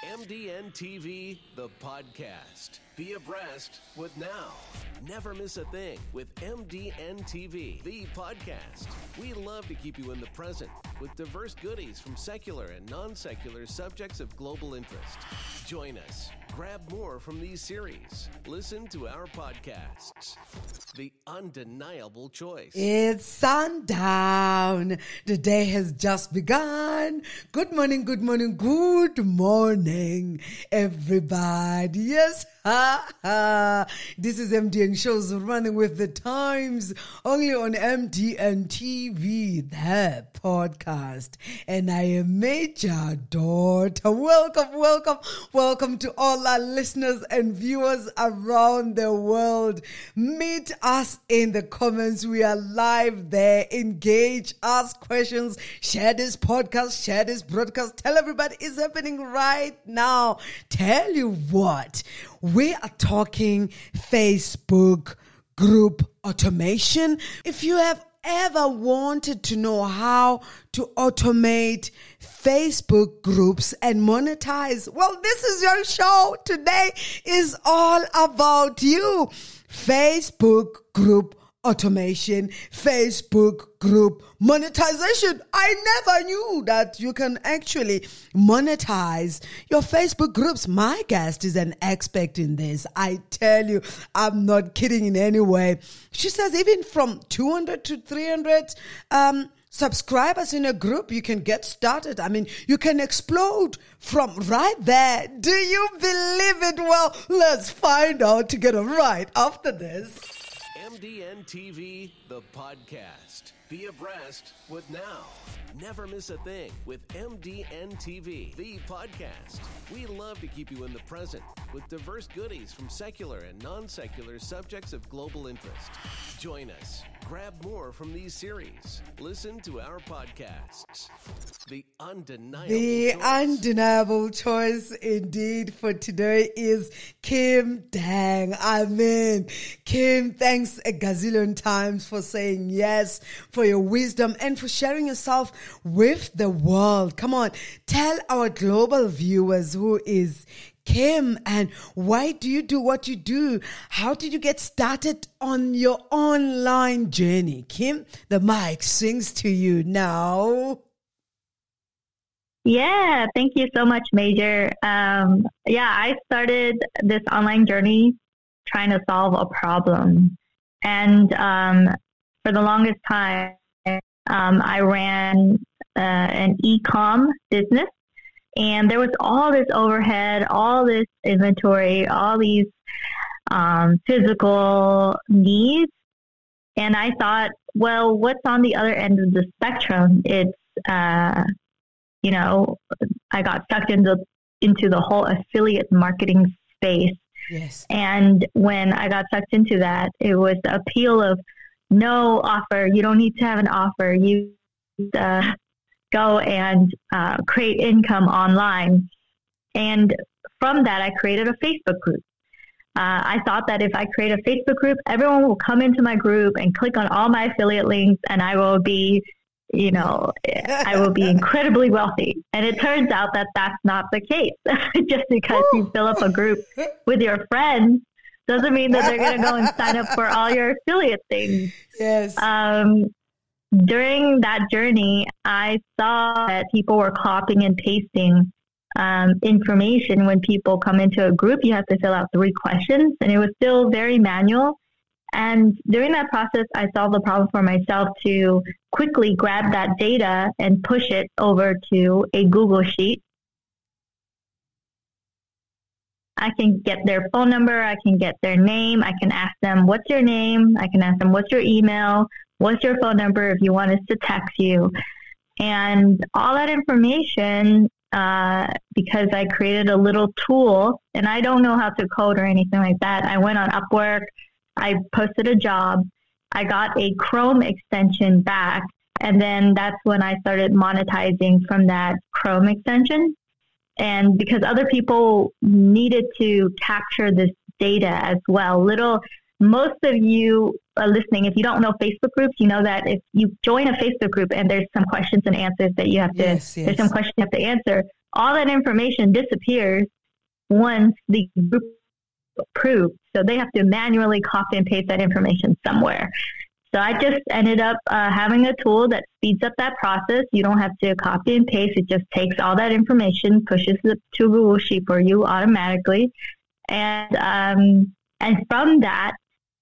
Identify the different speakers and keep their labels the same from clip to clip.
Speaker 1: MDN TV, the podcast. Be abreast with Now. Never miss a thing with MDN TV, the podcast. We love to keep you in the present with diverse goodies from secular and non-secular subjects of global interest. Join us. Grab more from these series. Listen to our podcasts. The undeniable choice.
Speaker 2: It's sundown. The day has just begun. Good morning, good morning, good morning, everybody. Yes, this is MDN Shows Running with the Times, only on MDN TV, the podcast. And I am Major Daughter. Welcome to all our listeners and viewers around the world. Meet us in the comments. We are live there. Engage, ask questions, share this podcast, share this broadcast. Tell everybody it's happening right now. Tell you what, we are talking Facebook group automation. If you have ever wanted to know how to automate Facebook groups and monetize, well, this is your show. Today is all about you. Facebook group automation, Facebook group monetization. I never knew that you can actually monetize your Facebook groups. My guest is an expert in this. I tell you, I'm not kidding in any way. She says even from 200 to 300 subscribers in a group, you can get started. I mean, you can explode from right there. Do you believe it? Well, let's find out together right after this.
Speaker 1: MDN TV, the podcast. Be abreast with Now. Never miss a thing with MDN TV, the podcast. We love to keep you in the present with diverse goodies from secular and non-secular subjects of global interest. Join us. Grab more from these series. Listen to our podcasts. The undeniable
Speaker 2: choice indeed for today is Kim Dang. Amen. Kim, thanks a gazillion times for saying yes, for your wisdom, and for sharing yourself with the world. Come on, tell our global viewers who is Kim and why do you do what you do? How did you get started on your online journey? Kim, the mic swings to you now.
Speaker 3: Yeah, thank you so much, Major. I started this online journey trying to solve a problem. And for the longest time, I ran an e-com business. And there was all this overhead, all this inventory, all these physical needs. And I thought, well, what's on the other end of the spectrum? It's, I got sucked into the whole affiliate marketing space.
Speaker 2: Yes.
Speaker 3: And when I got sucked into that, it was the appeal of no offer. You don't need to have an offer. You go and create income online. And from that, I created a Facebook group. I thought that if I create a Facebook group, everyone will come into my group and click on all my affiliate links and I will be, I will be incredibly wealthy. And it turns out that that's not the case. Just because you fill up a group with your friends doesn't mean that they're going to go and sign up for all your affiliate things.
Speaker 2: Yes.
Speaker 3: During that journey, I saw that people were copying and pasting information. When people come into a group, you have to fill out 3 questions, and it was still very manual. And during that process, I solved the problem for myself to quickly grab that data and push it over to a Google Sheet. I can get their phone number. I can get their name. I can ask them, what's your name? I can ask them, what's your email? What's your phone number if you want us to text you? And all that information, because I created a little tool, and I don't know how to code or anything like that. I went on Upwork. I posted a job. I got a Chrome extension back. And then that's when I started monetizing from that Chrome extension. And because other people needed to capture this data as well. Most of you are listening, if you don't know Facebook groups, you know that if you join a Facebook group and there's some questions and answers that you have to, there's some questions you have to answer, all that information disappears once the group approved. So they have to manually copy and paste that information somewhere. So I just ended up having a tool that speeds up that process. You don't have to copy and paste. It just takes all that information, pushes it to Google Sheet for you automatically. And from that,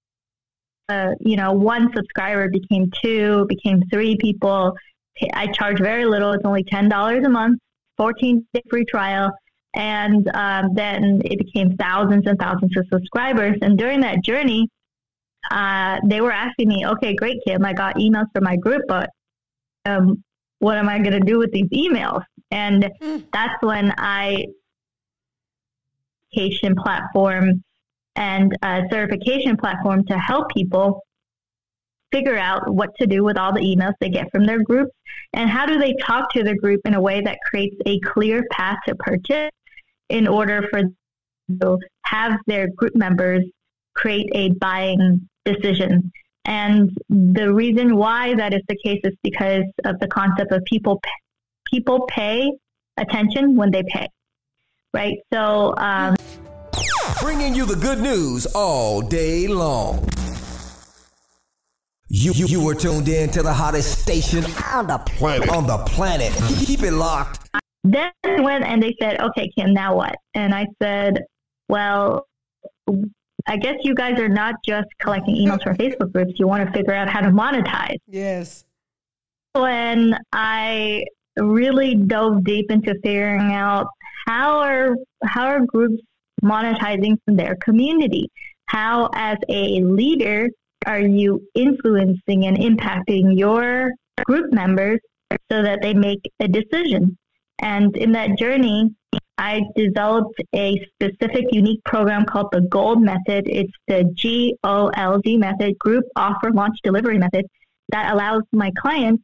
Speaker 3: one subscriber became 2, became 3 people. I charge very little. It's only $10 a month, 14-day free trial. And then it became thousands and thousands of subscribers. And during that journey, they were asking me, okay, great, Kim, I got emails from my group, but what am I going to do with these emails? And that's when platform and a certification platform to help people figure out what to do with all the emails they get from their groups, and how do they talk to the group in a way that creates a clear path to purchase in order for them to have their group members create a buying decision. And the reason why that is the case is because of the concept of people pay attention when they pay, right? So
Speaker 4: bringing you the good news all day long. You were tuned in to the hottest station on the planet. Keep it locked.
Speaker 3: Then went and they said, okay, Kim, now what? And I said, well, I guess you guys are not just collecting emails from Facebook groups. You want to figure out how to monetize.
Speaker 2: Yes.
Speaker 3: When I really dove deep into figuring out how are groups monetizing from their community? How, as a leader, are you influencing and impacting your group members so that they make a decision? And in that journey, I developed a specific, unique program called the GOLD method. It's the GOLD method, Group Offer Launch Delivery method, that allows my clients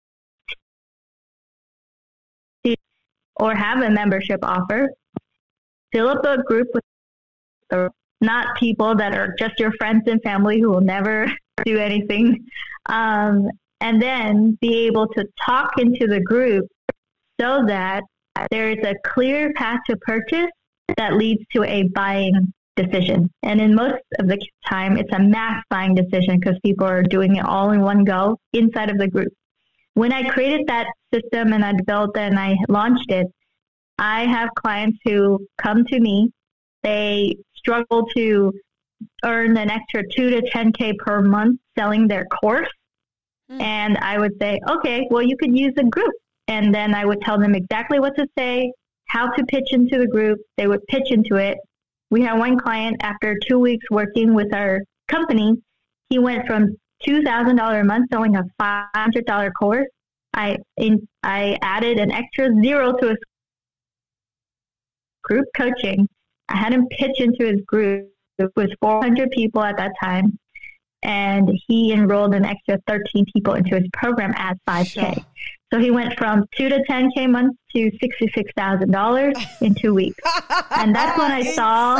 Speaker 3: to or have a membership offer, fill up a group with not people that are just your friends and family who will never do anything, and then be able to talk into the group so that there is a clear path to purchase that leads to a buying decision. And in most of the time, it's a mass buying decision because people are doing it all in one go inside of the group. When I created that system and I developed it and I launched it, I have clients who come to me. They struggle to earn an extra 2 to 10K per month selling their course. And I would say, okay, well, you could use a group. And then I would tell them exactly what to say, how to pitch into the group. They would pitch into it. We had one client, after 2 weeks working with our company, he went from $2,000 a month selling a $500 course. I added an extra 0 to his group coaching. I had him pitch into his group. It was 400 people at that time. And he enrolled an extra 13 people into his program at $5K. Sure. So he went from 2 to 10K months to $66,000 in 2 weeks. And that's when I saw,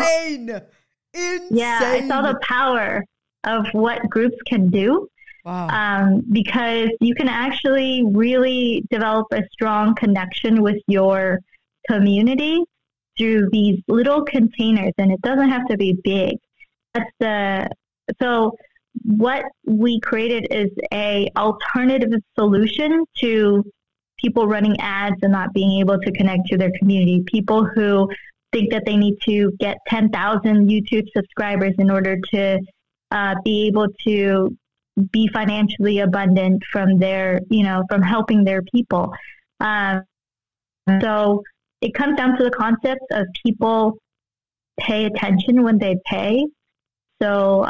Speaker 3: I saw the power of what groups can do. Wow. Because you can actually really develop a strong connection with your community through these little containers, and it doesn't have to be big. So what we created is a alternative solution to people running ads and not being able to connect to their community. People who think that they need to get 10,000 YouTube subscribers in order to be able to be financially abundant from from helping their people. So it comes down to the concept of people pay attention when they pay. So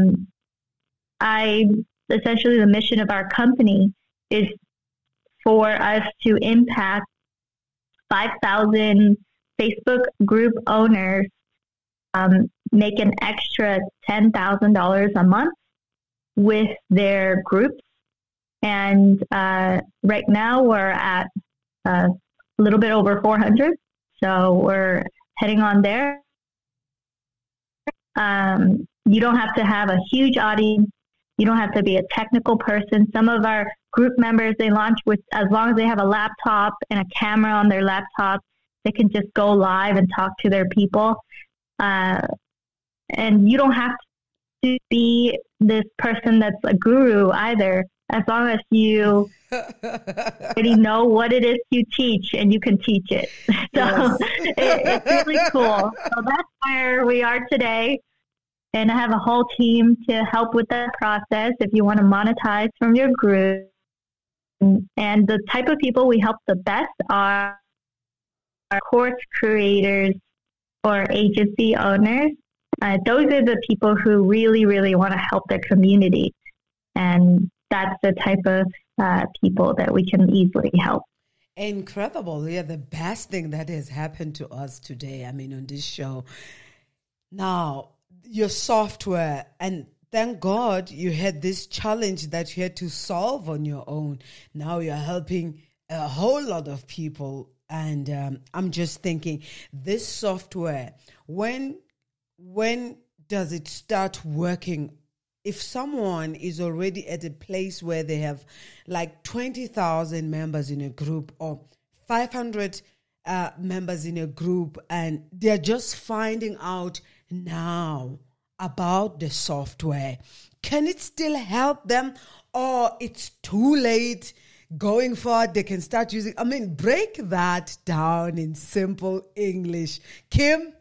Speaker 3: essentially the mission of our company is for us to impact 5,000 Facebook group owners, make an extra $10,000 a month with their groups. And right now we're at a little bit over 400. So we're heading on there. You don't have to have a huge audience. You don't have to be a technical person. Some of our group members, they launch with, as long as they have a laptop and a camera on their laptop, They can just go live and talk to their people. And you don't have to be this person that's a guru either, as long as you already know what it is you teach and you can teach it. So it's really cool. So that's where we are today. And I have a whole team to help with that process if you want to monetize from your group. And the type of people we help the best are course creators or agency owners. Those are the people who really, really want to help their community. And that's the type of people that we can easily help.
Speaker 2: Incredible. Yeah, the best thing that has happened to us today, I mean, on this show. Now, your software, and thank God you had this challenge that you had to solve on your own. Now you're helping a whole lot of people. And I'm just thinking, this software, when does it start working? If someone is already at a place where they have like 20,000 members in a group or 500 members in a group, and they're just finding out now about the software, can it still help them, or it's too late going forward? They can start using, I mean, break that down in simple English. Kim?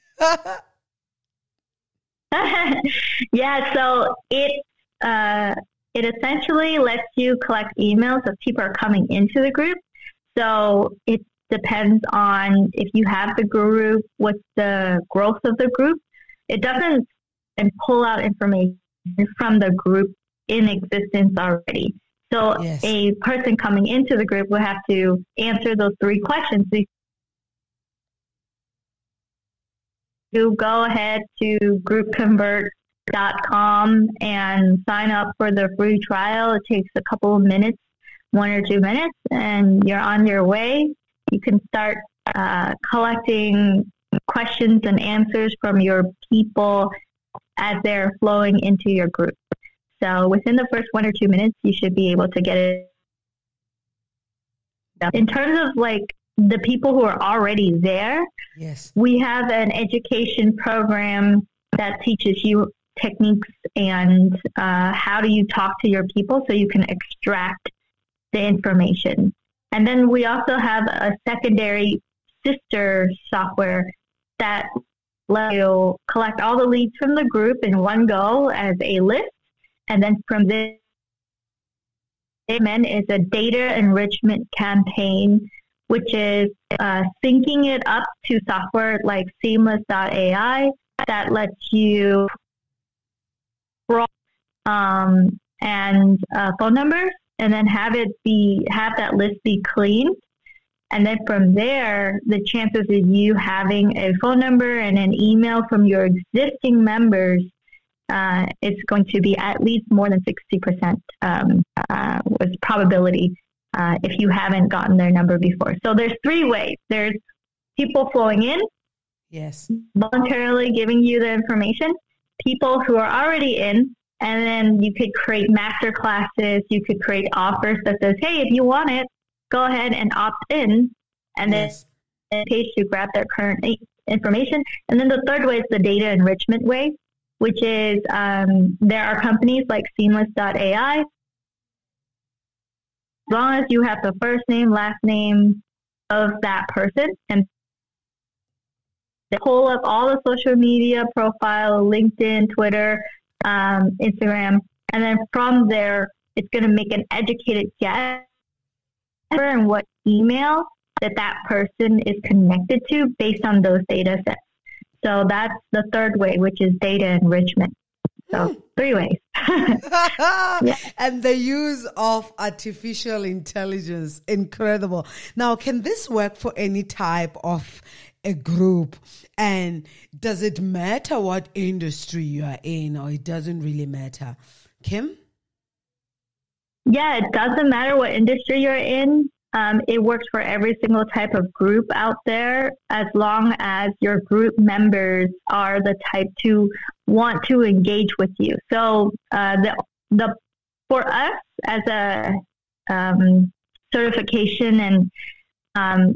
Speaker 3: Yeah, so it essentially lets you collect emails as people are coming into the group. So it depends on if you have the group, what's the growth of the group. It doesn't pull out information from the group in existence already. So
Speaker 2: Yes.
Speaker 3: a person coming into the group will have to answer those 3 questions. You go ahead to groupconvert.com and sign up for the free trial. It takes a couple of minutes, 1 or 2 minutes, and you're on your way. You can start collecting questions and answers from your people as they're flowing into your group. So within the first 1 or 2 minutes, you should be able to get it. In terms of like the people who are already there,
Speaker 2: Yes.
Speaker 3: we have an education program that teaches you techniques and how do you talk to your people so you can extract the information. And then we also have a secondary sister software that lets you collect all the leads from the group in one go as a list. And then from this, is a data enrichment campaign, which is syncing it up to software like Seamless.ai that lets you and phone numbers, and then have that list be cleaned. And then from there, the chances of you having a phone number and an email from your existing members is going to be at least more than 60% with probability if you haven't gotten their number before. So there's 3 ways. There's people flowing in,
Speaker 2: Yes.
Speaker 3: voluntarily giving you the information, people who are already in, and then you could create master classes. You could create offers that says, hey, if you want it, go ahead and opt in, and then
Speaker 2: Yes.
Speaker 3: in case you grab their current information. And then the third way is the data enrichment way, which is there are companies like Seamless.ai. As long as you have the first name, last name of that person, and they pull up all the social media profile, LinkedIn, Twitter, Instagram, and then from there, it's going to make an educated guess and what email that person is connected to based on those data sets. So that's the third way, which is data enrichment. So 3 ways.
Speaker 2: And the use of artificial intelligence, incredible. Now, can this work for any type of a group? And does it matter what industry you are in, or it doesn't really matter? Kim?
Speaker 3: Yeah, it doesn't matter what industry you're in. It works for every single type of group out there, as long as your group members are the type to want to engage with you. So for us as a certification and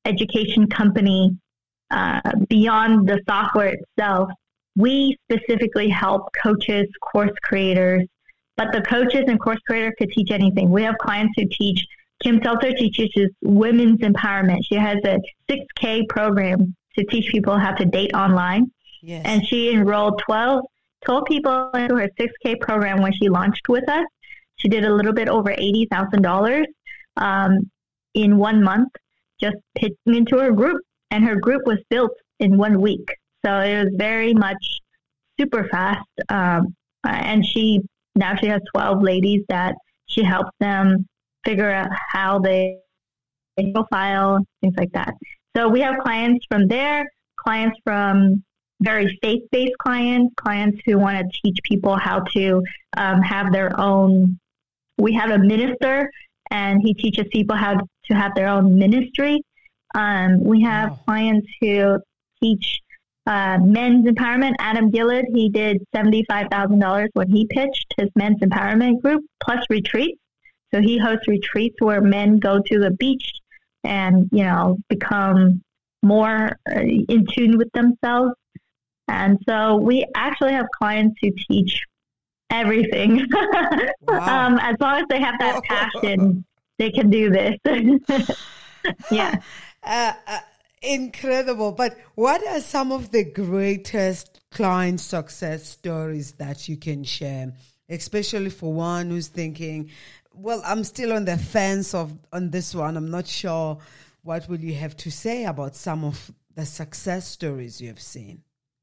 Speaker 3: education company beyond the software itself. We specifically help coaches, course creators, but the coaches and course creators could teach anything. We have clients who teach. Kim Seltzer teaches women's empowerment. She has a 6K program to teach people how to date online.
Speaker 2: Yes.
Speaker 3: And she enrolled 12 people into her 6K program when she launched with us. She did a little bit over $80,000 in 1 month, just pitching into her group. And her group was built in 1 week. So it was very much super fast. And now she has 12 ladies that she helps them figure out how they profile, things like that. So we have clients from there, clients from very faith-based clients who want to teach people how to have their own. We have a minister, and he teaches people how to have their own ministry. We have clients who teach men's empowerment. Adam Gillard, he did $75,000 when he pitched his men's empowerment group, plus retreats. So he hosts retreats where men go to the beach and, become more in tune with themselves. And so we actually have clients who teach everything.
Speaker 2: Wow.
Speaker 3: As long as they have that passion, they can do this. Yeah.
Speaker 2: Incredible. But what are some of the greatest client success stories that you can share, especially for one who's thinking, well, I'm still on the fence on this one. I'm not sure. What will you have to say about some of the success stories you have seen?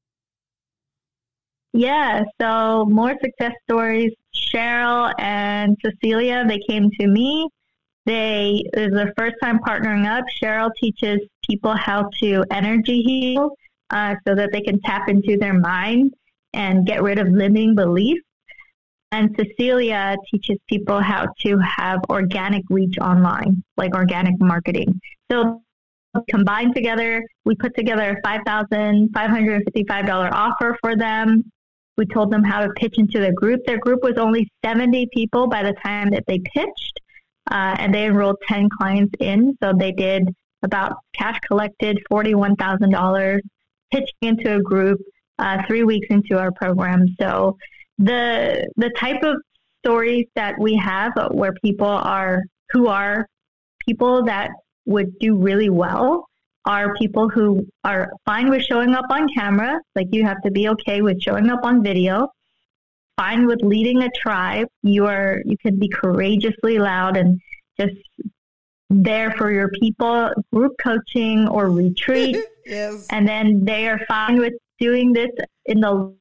Speaker 3: Yeah, so more success stories. Cheryl and Cecilia, they came to me. It was their first time partnering up. Cheryl teaches people how to energy heal so that they can tap into their mind and get rid of limiting beliefs. And Cecilia teaches people how to have organic reach online, like organic marketing. So combined together, we put together a $5,555 offer for them. We told them how to pitch into the group. Their group was only 70 people by the time that they pitched, and they enrolled 10 clients in. So they did about cash collected, $41,000, pitching into a group 3 weeks into our program. So the type of stories that we have where people are people that would do really well are people who are fine with showing up on camera. Like, you have to be okay with showing up on video, fine with leading a tribe. You can be courageously loud and just there for your people, group coaching or retreat.
Speaker 2: Yes.
Speaker 3: And then they are fine with doing this in the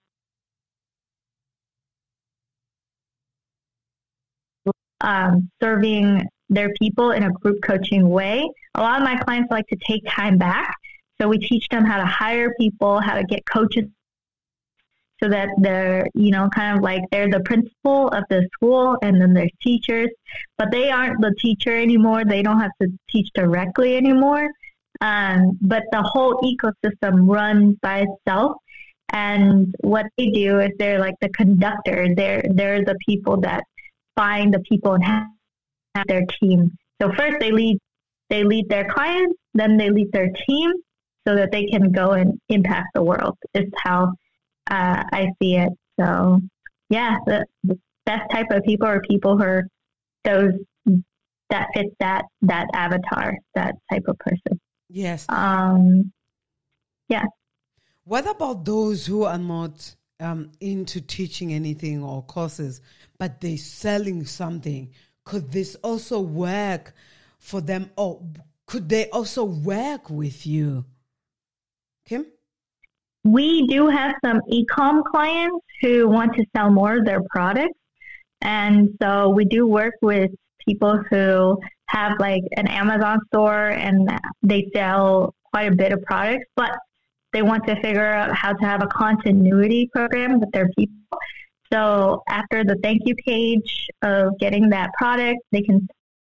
Speaker 3: serving their people in a group coaching way. A lot of my clients like to take time back. So we teach them how to hire people, how to get coaches so that they're, kind of like they're the principal of the school and then there's teachers, but they aren't the teacher anymore. They don't have to teach directly anymore. But the whole ecosystem runs by itself. And what they do is they're like the conductor. They're the people that find the people and have their team. So first they lead their clients, then they lead their team so that they can go and impact the world is how I see it. So yeah, the best type of people are people who are those that fit that avatar, that type of person.
Speaker 2: Yes.
Speaker 3: Yeah.
Speaker 2: What about those who are not into teaching anything or courses, but they're selling something? Could this also work for them, or could they also work with you? Kim?
Speaker 3: We do have some e-com clients who want to sell more of their products. And so we do work with people who have like an Amazon store and they sell quite a bit of products, but they want to figure out how to have a continuity program with their people. So after the thank you page of getting that product, they can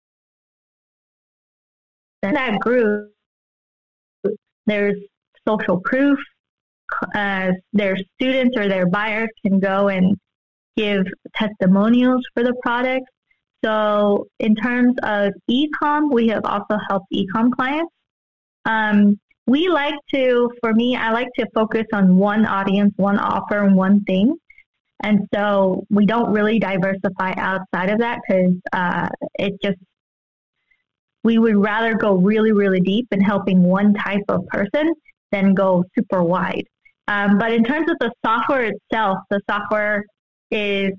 Speaker 3: send that group. There's social proof. Their students or their buyers can go and give testimonials for the product. So in terms of e-com, we have also helped e-com clients. We like to, for me, I like to focus on one audience, one offer, and one thing. And so we don't really diversify outside of that because we would rather go really, really deep in helping one type of person than go super wide. But in terms of the software itself, the software is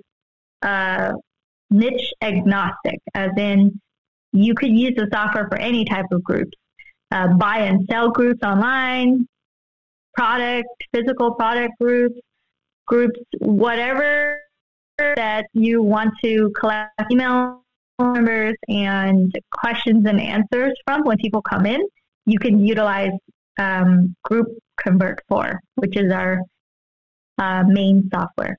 Speaker 3: niche agnostic, as in you could use the software for any type of groups. Buy and sell groups online, physical product groups, whatever that you want to collect email numbers and questions and answers from when people come in, you can utilize Group Convert for, which is our main software.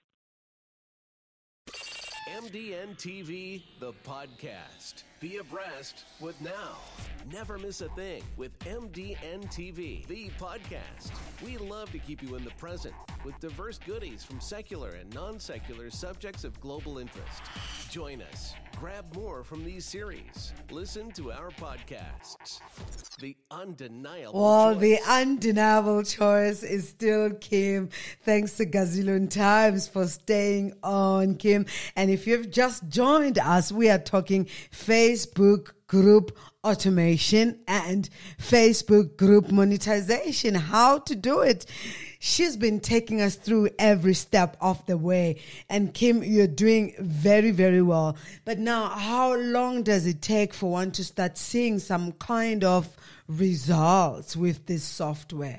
Speaker 1: MDN TV, the podcast. Be abreast with Now. Never miss a thing with MDN TV, the podcast. We love to keep you in the present with diverse goodies from secular and non-secular subjects of global interest. Join us. Grab more from these series. Listen to our podcasts. The undeniable choice.
Speaker 2: The undeniable choice is still Kim. Thanks to Gazillion Times for staying on, Kim. And if you've just joined us, we are talking Facebook group automation and Facebook group monetization, how to do it. She's been taking us through every step of the way. And Kim, you're doing very, very well. But now, how long does it take for one to start seeing some kind of results with this software?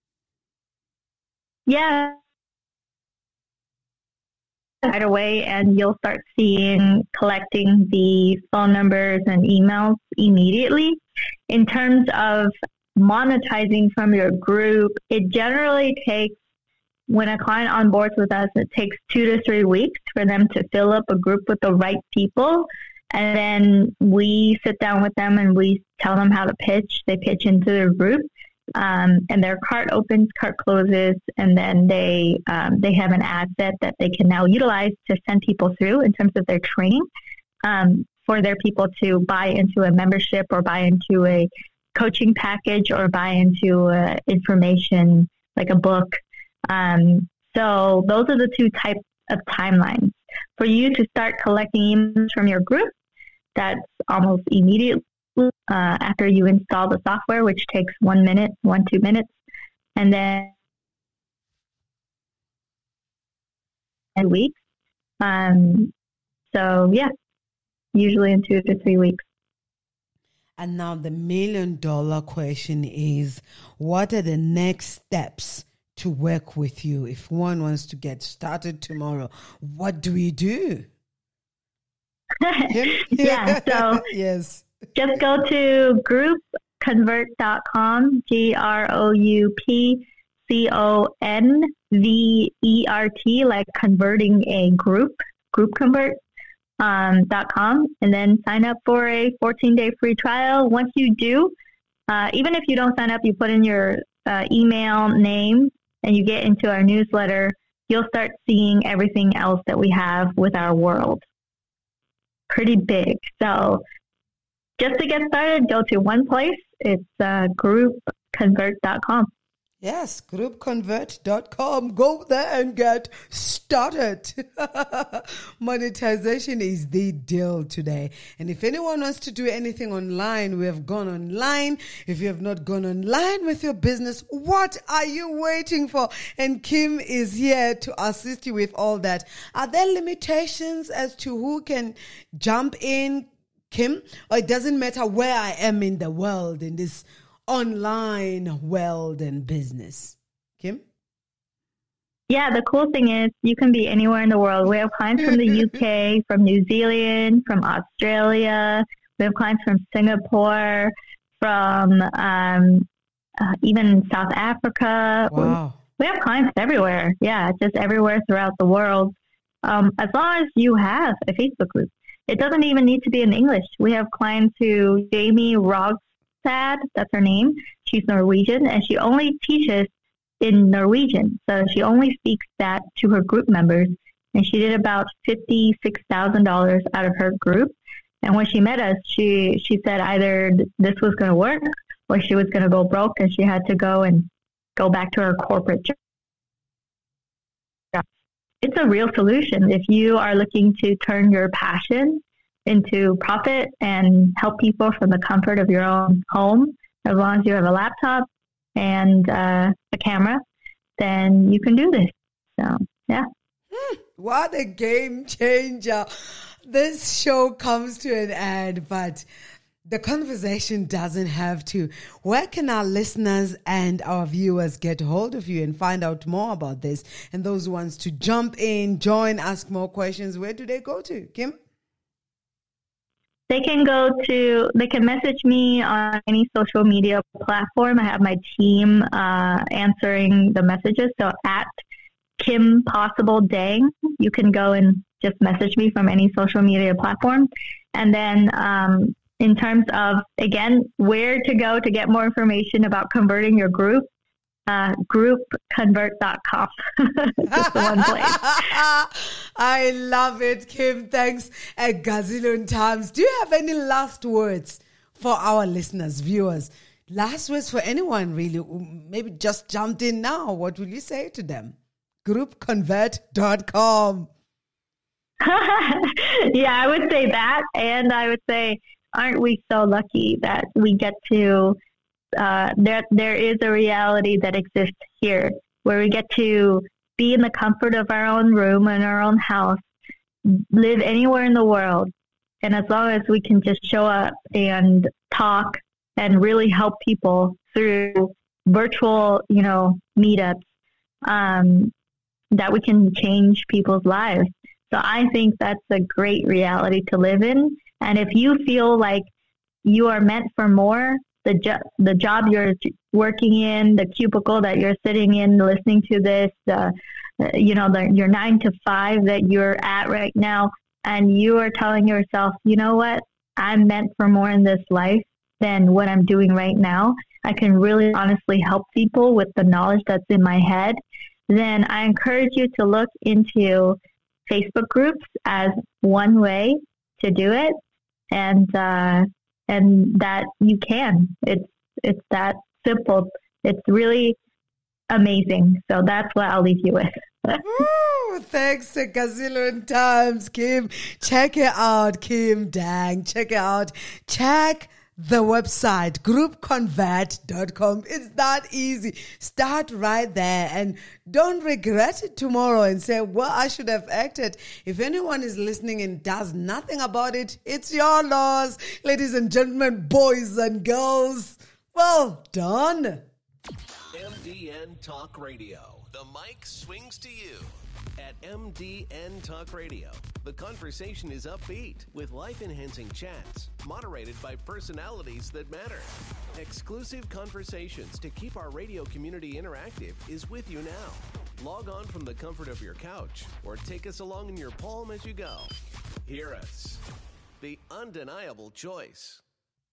Speaker 3: Yeah. Right away, and you'll start collecting the phone numbers and emails immediately. In terms of monetizing from your group, it generally takes, when a client onboards with us, it takes 2 to 3 weeks for them to fill up a group with the right people. And then we sit down with them and we tell them how to pitch. They pitch into their group. And their cart opens, cart closes, and then they have an asset that they can now utilize to send people through in terms of their training for their people to buy into a membership or buy into a coaching package or buy into information like a book. So those are the 2 types of timelines. For you to start collecting emails from your group, that's almost immediately. After you install the software, which takes 1 minute, 2 minutes, and then a week. So yeah, usually in 2 to 3 weeks.
Speaker 2: And now the $1 million question is, what are the next steps to work with you? If one wants to get started tomorrow, what do we do?
Speaker 3: Yeah, so
Speaker 2: yes.
Speaker 3: Just go to groupconvert.com, GROUPCONVERT, like converting a group, groupconvert.com, and then sign up for a 14-day free trial. Once you do, even if you don't sign up, you put in your email name and you get into our newsletter, you'll start seeing everything else that we have with our world. Pretty big. So just to get started, go to one place. It's groupconvert.com.
Speaker 2: Yes, groupconvert.com. Go there and get started. Monetization is the deal today. And if anyone wants to do anything online, we have gone online. If you have not gone online with your business, what are you waiting for? And Kim is here to assist you with all that. Are there limitations as to who can jump in, Kim? Or it doesn't matter where I am in the world, in this online world and business? Kim?
Speaker 3: Yeah, the cool thing is you can be anywhere in the world. We have clients from the UK, from New Zealand, from Australia. We have clients from Singapore, from even South Africa.
Speaker 2: Wow.
Speaker 3: We have clients everywhere. Yeah, just everywhere throughout the world. As long as you have a Facebook group. It doesn't even need to be in English. We have clients who, Jamie Rogstad, that's her name. She's Norwegian, and she only teaches in Norwegian. So she only speaks that to her group members. And she did about $56,000 out of her group. And when she met us, she said either this was going to work where she was going to go broke and she had to go back to her corporate job. It's a real solution. If you are looking to turn your passion into profit and help people from the comfort of your own home, as long as you have a laptop and a camera, then you can do this. So, yeah.
Speaker 2: What a game changer. This show comes to an end, but the conversation doesn't have to. Where can our listeners and our viewers get hold of you and find out more about this? And those who want to jump in, join, ask more questions, where do they go to, Kim?
Speaker 3: They can message me on any social media platform. I have my team answering the messages. So at Kim Possible Dang, you can go and just message me from any social media platform. And then in terms of, again, where to go to get more information about converting your group, groupconvert.com. Just the one place.
Speaker 2: I love it, Kim. Thanks a gazillion times. Do you have any last words for our listeners, viewers? Last words for anyone, really, who maybe just jumped in now. What will you say to them? Groupconvert.com.
Speaker 3: Yeah, I would say that. And I would say, aren't we so lucky that we get to, there is a reality that exists here where we get to be in the comfort of our own room and our own house, live anywhere in the world. And as long as we can just show up and talk and really help people through virtual, meetups, that we can change people's lives. So I think that's a great reality to live in. And if you feel like you are meant for more, the job you're working in, the cubicle that you're sitting in, listening to this, your 9 to 5 that you're at right now, and you are telling yourself, you know what, I'm meant for more in this life than what I'm doing right now. I can really honestly help people with the knowledge that's in my head. Then I encourage you to look into Facebook groups as one way to do it, and that you can. It's that simple. It's really amazing. So that's what I'll leave you with.
Speaker 2: Ooh, thanks a gazillion times, Kim. Check it out, Kim Dang. Check it out. Check the website, groupconvert.com. It's that easy. Start right there and don't regret it tomorrow and say, well, I should have acted. If anyone is listening and does nothing about it, it's your loss. Ladies and gentlemen, boys and girls, well done.
Speaker 1: MDN Talk Radio. The mic swings to you. At MDN Talk Radio, the conversation is upbeat with life-enhancing chats moderated by personalities that matter. Exclusive conversations to keep our radio community interactive is with you now. Log on from the comfort of your couch or take us along in your palm as you go. Hear us. The undeniable choice.